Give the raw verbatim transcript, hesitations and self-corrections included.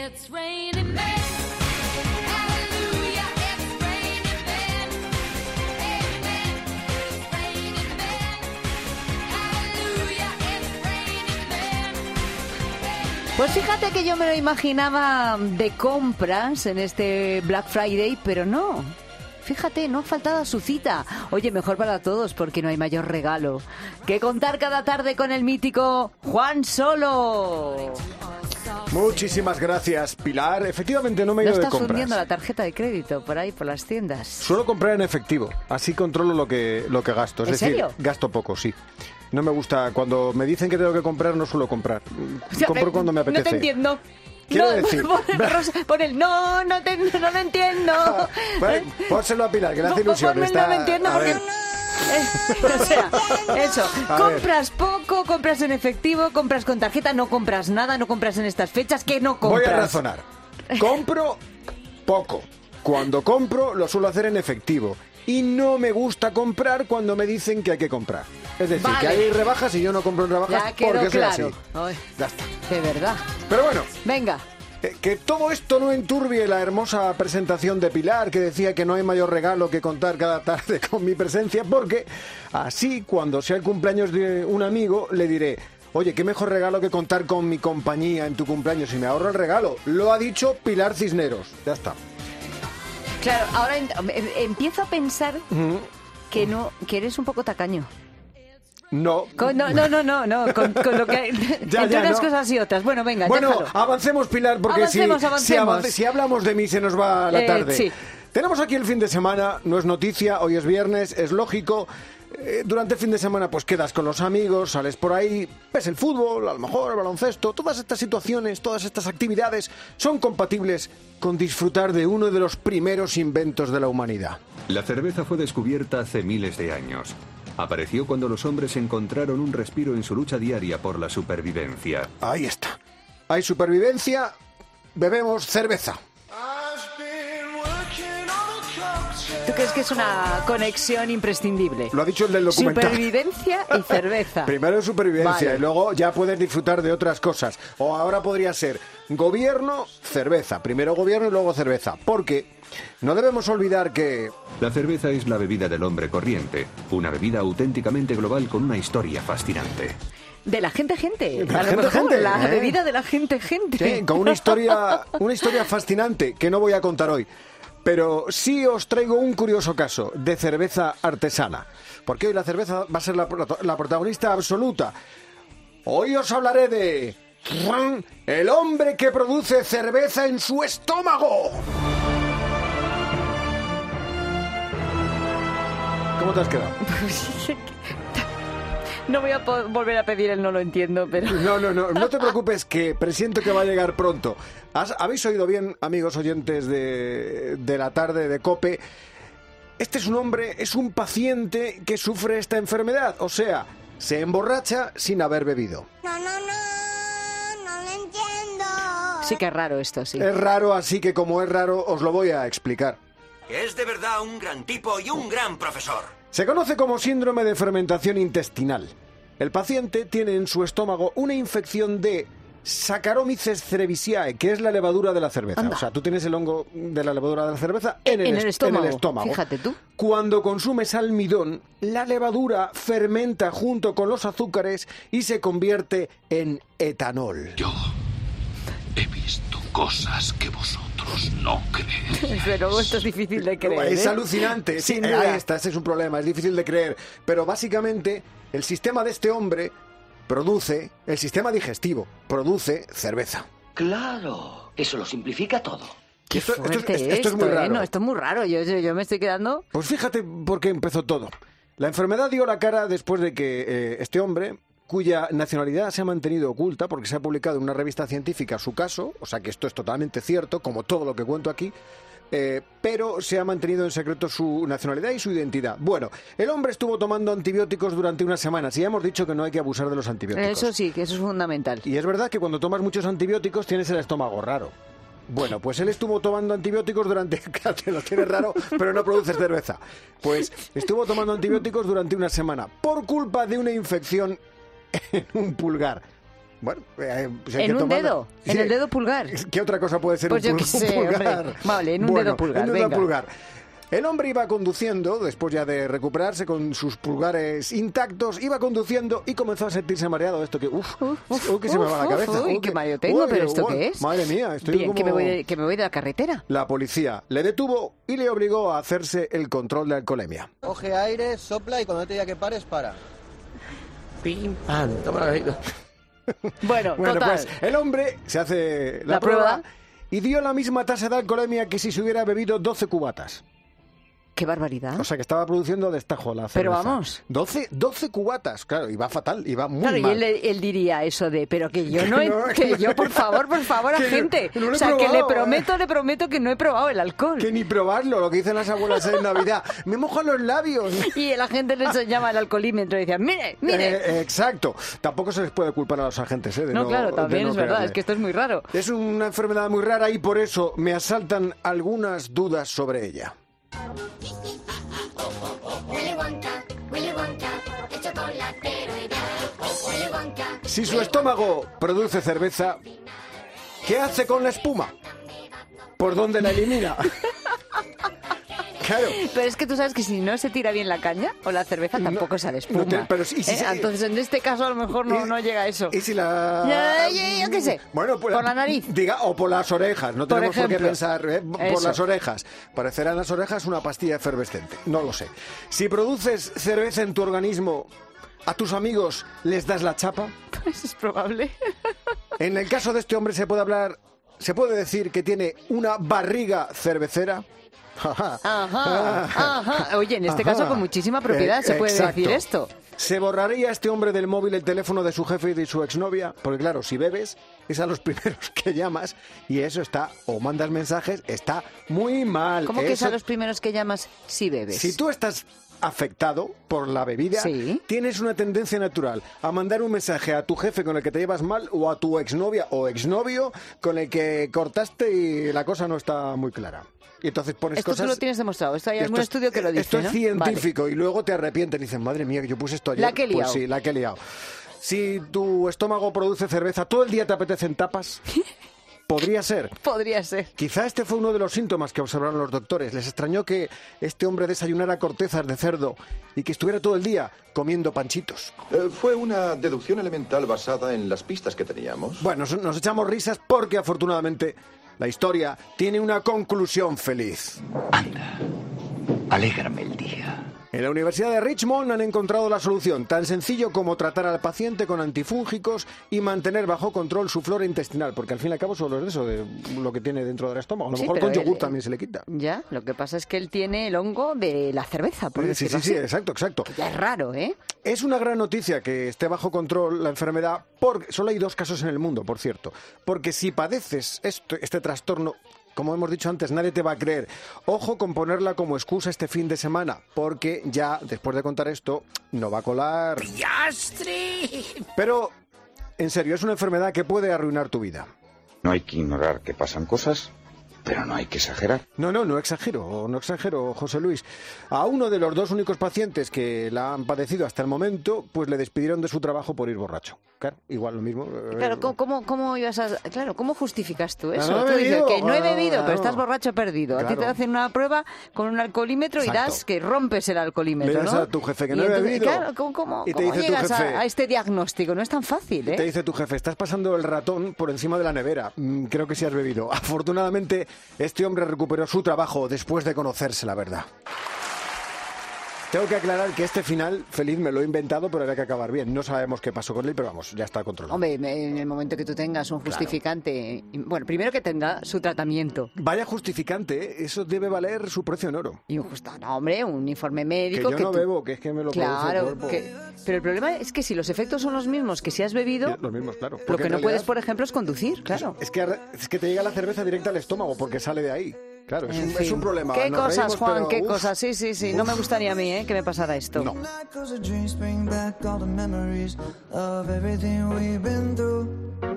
It's raining men. Hallelujah, it's raining men. Amen. It's raining men. Hallelujah, it's raining men. Amen. Pues fíjate que yo me lo imaginaba de compras en este Black Friday, pero no. Fíjate, no ha faltado a su cita. Oye, mejor para todos, porque no hay mayor regalo que contar cada tarde con el mítico Juan Solo. Muchísimas gracias, Pilar. Efectivamente, no me he ido de compras. No estás hundiendo la tarjeta de crédito por ahí, por las tiendas. Suelo comprar en efectivo, así controlo lo que, lo que gasto. Es ¿En decir, serio? gasto poco, sí. No me gusta, cuando me dicen que tengo que comprar, no suelo comprar. O sea, Compro cuando me apetece. No te entiendo. Quiero no, decir... Pon, Rosa, pon el no, no, te, no lo entiendo. Bueno, pónselo a Pilar, que le hace No, ilusión. ponme el Está... no lo entiendo a porque... ver. Eh, o sea, eso, A compras poco, compras en efectivo, compras con tarjeta, no compras nada, no compras en estas fechas, ¿qué no compras? Voy a razonar. Compro poco. Cuando compro, lo suelo hacer en efectivo. Y no me gusta comprar cuando me dicen que hay que comprar. Es decir, Vale. que hay rebajas y yo no compro en rebajas Ya quedó porque soy claro. así. Ay, Ya está. de verdad. Pero bueno, Venga. eh, que todo esto no enturbie la hermosa presentación de Pilar, que decía que no hay mayor regalo que contar cada tarde con mi presencia, porque así, cuando sea el cumpleaños de un amigo, le diré: oye, qué mejor regalo que contar con mi compañía en tu cumpleaños, y me ahorro el regalo. Lo ha dicho Pilar Cisneros. Ya está. Claro, ahora en- em- empiezo a pensar Ujú. que no, que eres un poco tacaño. No. Con- no, no, no, no, no, con, con lo que Ya, entre ya, unas no. cosas y otras. Bueno, venga, Bueno, déjalo. avancemos, Pilar, porque Avancemos, si, avancemos. Si, avanc- si hablamos de mí se nos va la Eh, tarde. sí. Tenemos aquí el fin de semana, no es noticia, hoy es viernes, es lógico. Eh, durante el fin de semana pues quedas con los amigos, sales por ahí, ves el fútbol, a lo mejor el baloncesto. Todas estas situaciones, todas estas actividades son compatibles con disfrutar de uno de los primeros inventos de la humanidad. La cerveza fue descubierta hace miles de años. Apareció cuando los hombres encontraron un respiro en su lucha diaria por la supervivencia. Ahí está. Hay supervivencia, bebemos cerveza. ¿Tú crees que es una conexión imprescindible? Lo ha dicho el del documental. Supervivencia y cerveza. Primero supervivencia Vale. y luego ya puedes disfrutar de otras cosas. O ahora podría ser gobierno, cerveza. Primero gobierno y luego cerveza. Porque no debemos olvidar que... La cerveza es la bebida del hombre corriente, una bebida auténticamente global con una historia fascinante. De la gente gente. De la A lo gente, mejor, gente, la ¿eh? bebida de la gente gente. Sí, con una historia, una historia fascinante que no voy a contar hoy. Pero sí os traigo un curioso caso de cerveza artesana. Porque hoy la cerveza va a ser la, proto- la protagonista absoluta. Hoy os hablaré de... el hombre que produce cerveza en su estómago. ¿Cómo te has quedado? No voy a po- volver a pedir el no lo entiendo, pero... No, no, no, no te preocupes, que presiento que va a llegar pronto. ¿Has- ¿Habéis oído bien, amigos oyentes de, de la tarde de COPE? Este es un hombre, es un paciente que sufre esta enfermedad, o sea, se emborracha sin haber bebido. No, no, no, no lo entiendo. Sí que es raro esto, sí. Es raro, así que como es raro, os lo voy a explicar. Es de verdad un gran tipo y un gran profesor. Se conoce como síndrome de fermentación intestinal. El paciente tiene en su estómago una infección de Saccharomyces cerevisiae, que es la levadura de la cerveza. Anda. O sea, tú tienes el hongo de la levadura de la cerveza en el, En est- el estómago, en el estómago. fíjate tú. Cuando consumes almidón, la levadura fermenta junto con los azúcares y se convierte en etanol. Yo he visto cosas que vosotros no creéis. Pero esto es difícil de creer, Es ¿eh? alucinante, sí, Sin eh, duda. ahí está, ese es un problema, es difícil de creer. Pero básicamente, el sistema de este hombre produce, el sistema digestivo, produce cerveza. Claro, eso lo simplifica todo. Qué Esto- esto es- fuerte esto es esto, muy ¿eh? raro. No, esto es muy raro. Yo, yo, yo me estoy quedando... Pues fíjate por qué empezó todo. La enfermedad dio la cara después de que eh, este hombre, cuya nacionalidad se ha mantenido oculta porque se ha publicado en una revista científica su caso, o sea que esto es totalmente cierto, como todo lo que cuento aquí, eh, pero se ha mantenido en secreto su nacionalidad y su identidad. Bueno, el hombre estuvo tomando antibióticos durante unas semanas y ya hemos dicho que no hay que abusar de los antibióticos. Eso sí, que eso es fundamental. Y es verdad que cuando tomas muchos antibióticos tienes el estómago raro. Bueno, pues él estuvo tomando antibióticos durante... Claro, te lo tienes raro, pero no produces cerveza. Pues estuvo tomando antibióticos durante una semana por culpa de una infección en un pulgar. Bueno, eh, pues hay En que un tomarlo. dedo, en Sí. el dedo pulgar. ¿Qué otra cosa puede ser Pues un, yo pul- qué sé, un pulgar? hombre. Vale, en un Bueno, dedo pulgar, en un dedo venga. pulgar. El hombre iba conduciendo, después ya de recuperarse con sus pulgares intactos, iba conduciendo y comenzó a sentirse mareado. Esto que, uff, Uf, que se me va la uf, cabeza. uy, uy, qué que- mareo tengo, uy, pero ¿esto uy, qué es? Madre mía, estoy Bien, como... que me, voy de, que me voy de la carretera. La policía le detuvo y le obligó a hacerse el control de alcoholemia. Coge aire, sopla y cuando te diga que pares, para. Pim, pam, toma la vida. Bueno, Bueno, total. pues el hombre se hace la, La prueba. y dio la misma tasa de alcoholemia que si se hubiera bebido doce cubatas. Qué barbaridad. O sea, que estaba produciendo destajo la cerveza. Pero vamos. doce, doce cubatas, claro, iba fatal, iba muy Claro, y mal. él, él diría eso de, pero que yo Que no, he- no, que que- yo, por favor, por favor, a que gente. no lo he o sea, que le probado, ¿eh? prometo, le prometo que no he probado el alcohol. Que ni probarlo, lo que dicen las abuelas en Navidad. Me mojan los labios. Y la gente le enseñaba el alcoholímetro y decía, mire, mire. Eh, exacto. Tampoco se les puede culpar a los agentes, ¿eh? De no, no, claro, de también no es verdad, creerle. es que esto es muy raro. Es una enfermedad muy rara y por eso me asaltan algunas dudas sobre ella. Willy Wonka, Willy Wonka, el chocolatero ideal. Willy Wonka. Si su estómago produce cerveza, ¿qué hace con la espuma? ¿Por dónde la elimina? Claro. Pero es que tú sabes que si no se tira bien la caña o la cerveza, No, tampoco sale no espuma. te- pero sí, sí, ¿Eh? sí. Entonces, en este caso, a lo mejor no, ¿Y- no llega a eso. ¿Y si la...? Ya, ya, yo qué sé. Bueno, pues, Por la nariz. Diga, o por las orejas, no Por tenemos por, qué ejemplo. pensar ¿eh? por Eso. las orejas. Parecerán las orejas una pastilla efervescente, no lo sé. Si produces cerveza en tu organismo, ¿a tus amigos les das la chapa? Pues es probable. En el caso de este hombre se puede hablar, se puede decir que tiene una barriga cervecera. Ajá, ajá. Oye, en este Ajá. caso con muchísima propiedad Eh, se puede exacto. decir esto. ¿Se borraría este hombre del móvil el teléfono de su jefe y de su exnovia? Porque claro, si bebes, es a los primeros que llamas y eso está, o mandas mensajes, está muy mal. ¿Cómo que es Eso- a los primeros que llamas si bebes? Si tú estás afectado por la bebida, Sí. tienes una tendencia natural a mandar un mensaje a tu jefe con el que te llevas mal o a tu exnovia o exnovio con el que cortaste y la cosa no está muy clara. Y entonces pones Esto cosas... tú lo tienes demostrado. Esto hay Esto algún es- estudio que lo dice, Esto es ¿no? científico y luego te arrepientes y dices, madre mía, que yo puse esto ayer. La que he Pues liado. sí, la que he liado. Si tu estómago produce cerveza, ¿todo el día te apetecen tapas? Podría ser. Vale. Podría ser. Quizá este fue uno de los síntomas que observaron los doctores. Les extrañó que este hombre desayunara cortezas de cerdo y que estuviera todo el día comiendo panchitos. Eh, fue una deducción elemental basada en las pistas que teníamos. Bueno, nos, nos echamos risas porque afortunadamente la historia tiene una conclusión feliz. Anda, alégrame el día. En la Universidad de Richmond han encontrado la solución, tan sencillo como tratar al paciente con antifúngicos y mantener bajo control su flora intestinal, porque al fin y al cabo solo es de eso, de lo que tiene dentro del estómago. A lo Sí, mejor pero con yogur él- también se le quita. Ya, lo que pasa es que él tiene el hongo de la cerveza, por Sí, decirlo sí, sí, así. exacto, exacto. Ya es raro, ¿eh? Es una gran noticia que esté bajo control la enfermedad, porque solo hay dos casos en el mundo, por cierto. Porque si padeces esto- este trastorno, como hemos dicho antes, nadie te va a creer. Ojo con ponerla como excusa este fin de semana, porque ya, después de contar esto, no va a colar. Pero, en serio, es una enfermedad que puede arruinar tu vida. No hay que ignorar que pasan cosas, pero no hay que exagerar. No, no, no exagero, no exagero, José Luis. A uno de los dos únicos pacientes que la han padecido hasta el momento, pues le despidieron de su trabajo por ir borracho. Claro, igual lo mismo. eh, Claro, ¿cómo, cómo, cómo ibas a, claro, ¿cómo justificas tú eso? no he Tú dices bebido, que no he claro, bebido, pero claro. estás borracho perdido. A ti Claro. te hacen una prueba con un alcoholímetro y Exacto. das que rompes el alcoholímetro, Le das ¿no? a tu jefe que Y no he entonces, bebido. Claro, ¿cómo, cómo, Y te cómo dice tu llegas a, jefe- a este diagnóstico? No es tan fácil, ¿eh? Te dice tu jefe, estás pasando el ratón por encima de la nevera. Mm, creo que sí has bebido. Afortunadamente, este hombre recuperó su trabajo después de conocerse la verdad. Tengo que aclarar que este final feliz me lo he inventado, pero habrá que acabar bien. No sabemos qué pasó con él, pero vamos, ya está controlado. Hombre, en el momento que tú tengas un justificante, bueno, primero que tendrá su tratamiento. Vaya justificante, ¿eh? Eso debe valer su precio en oro. Y un justo, no, hombre, un informe Que médico. yo no tú- bebo, que es que me lo produce el Claro, cuerpo. que- pero el problema es que si los efectos son los mismos que si has bebido, Los mismos, claro. lo Porque que en no puedes, realidad- por ejemplo, es conducir, claro. Es que, es que te llega la cerveza directa al estómago porque sale de ahí. Claro, es, En un, fin. es un problema. ¿Qué Nos cosas, reímos, Juan? pero, ¿Qué uf, cosas? Sí, sí, sí. No me gustaría a mí, ¿eh? Que me pasara esto. No. Cause the dreams bring back all the memories of everything we've been through.